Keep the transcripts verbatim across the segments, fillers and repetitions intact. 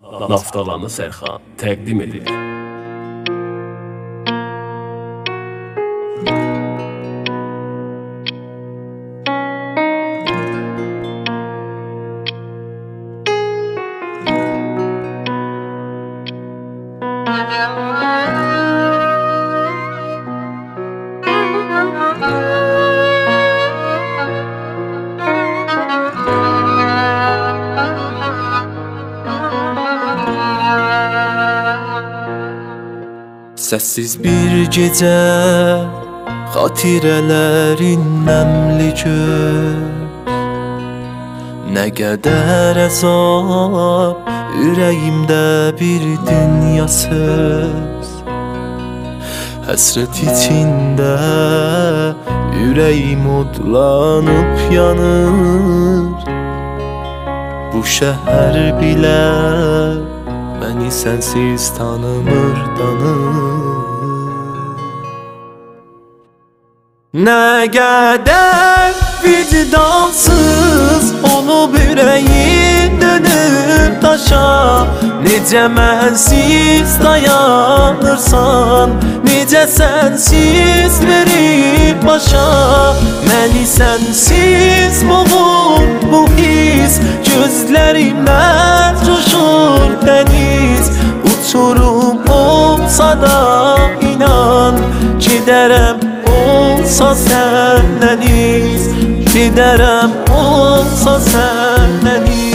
Naftalanı Sərxan təqdim edir. Səssiz bir gecə xatirələrin nəmli göz, nə qədər əzab ürəyimdə bir dünya söz. Həsrət içində ürəyim odlanıb yanır, bu şəhər bilə məni sənsiz tanımır, danır. Nə qədər vicdansız olub ürəyin dönüb daşa, necə mənsiz dayanırsan, necə sənsiz verib başa. Məni sənsiz boğur bu his, gözlərimdən coşur dəniz. Uçurum olsa da inan, gedərəm olsa səndən iz, gedərəm olsa səndən iz.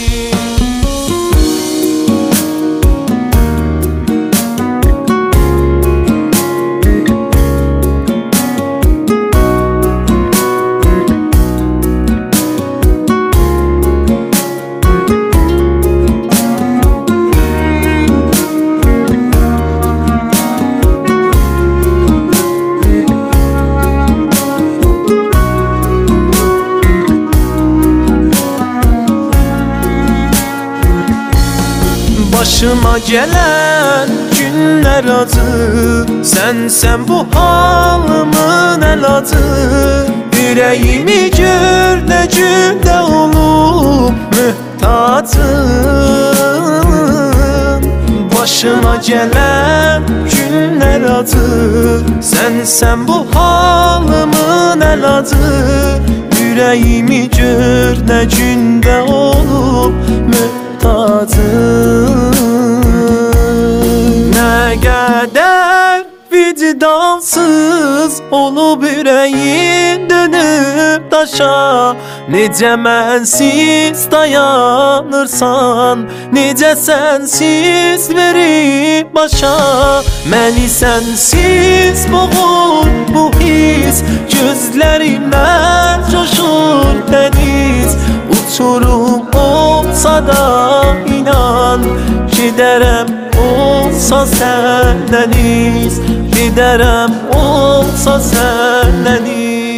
Başıma gelen günler acı, sensen bu halımın əlacı. Ürəyimi gör nə gündə olub mühtacım. Başıma gelen günler acı, sensen bu halımın əlacı. Ürəyimi gör nə gündə olub mühtacım. Nə qədər vicdansız olub ürəyin dönüb daşa, necə mənsiz dayanırsan, necə sənsiz verib başa. Məni sənsiz boğur bu his, gözlərimdən coşur dəniz. Uçurum olsa da inan, gedərəm olsa səndən iz, gedərəm olsa səndən iz.